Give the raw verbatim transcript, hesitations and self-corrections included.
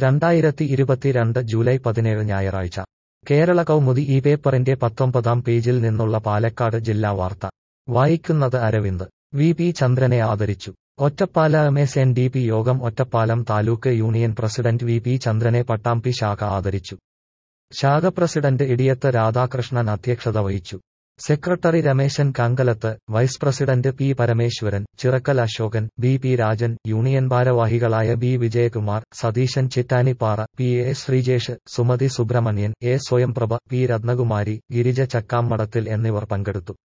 രണ്ടായിരത്തി ഇരുപത്തിരണ്ട് ജൂലൈ പതിനേഴ് ഞായറാഴ്ച കേരള കൗമുദി ഈ പേപ്പറിന്റെ പത്തൊമ്പതാം പേജിൽ നിന്നുള്ള പാലക്കാട് ജില്ലാ വാർത്ത വായിക്കുന്നത് അരവിന്ദ്. വി പി ചന്ദ്രനെ ആദരിച്ചു. ഒറ്റപ്പാലം. എം എസ് എൻ ഡി പി യോഗം Ottapalam taluk union president V P ചന്ദ്രനെ പട്ടാമ്പി ശാഖ ആദരിച്ചു. ശാഖ പ്രസിഡന്റ് ഇടിയത്ത് രാധാകൃഷ്ണൻ അധ്യക്ഷത വഹിച്ചു. Secretary Rameshan Kankalath, vice president P Parameswaran, Chirakkal Ashokan, B P Rajan, union ഭാരവാഹികളായ B Vijayakumar, Satheesan Chittanippara, P A Sreejesh, Sumathi Subramanian, A Swayamprabha, P Rathnakumari, Girija Chakkamadathil എന്നിവർ പങ്കെടുത്തു.